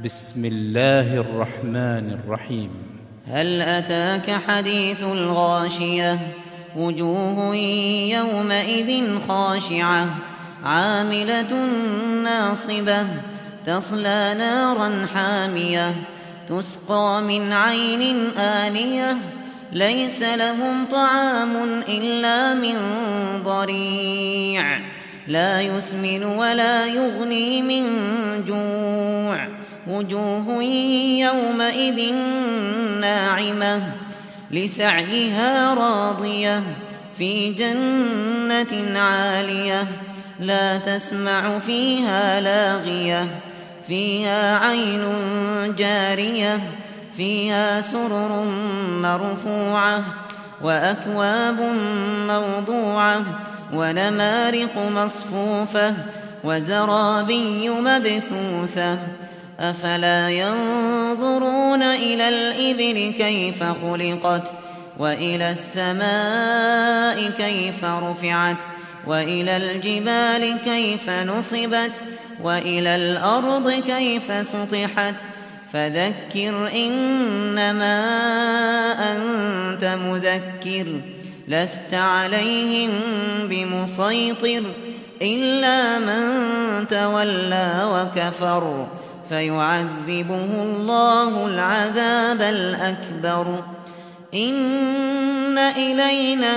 بسم الله الرحمن الرحيم. هل أتاك حديث الغاشية وجوه يومئذ خاشعة عاملة ناصبة تصلى نارا حامية تسقى من عين آنية ليس لهم طعام إلا من ضريع لا يسمن ولا يغني من جوع وجوه يومئذ ناعمة لسعيها راضية في جنة عالية لا تسمع فيها لاغية فيها عين جارية فيها سرر مرفوعة وأكواب موضوعة ونمارق مصفوفة وزرابي مبثوثة أفلا ينظرون إلى الإبل كيف خلقت وإلى السماء كيف رفعت وإلى الجبال كيف نصبت وإلى الأرض كيف سطحت فذكر إنما أنت مذكر لست عليهم بمسيطر إلا من تولى وكفر فيعذبه الله العذاب الأكبر إن إلينا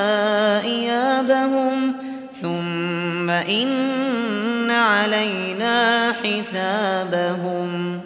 إيابهم ثم إن علينا حسابهم.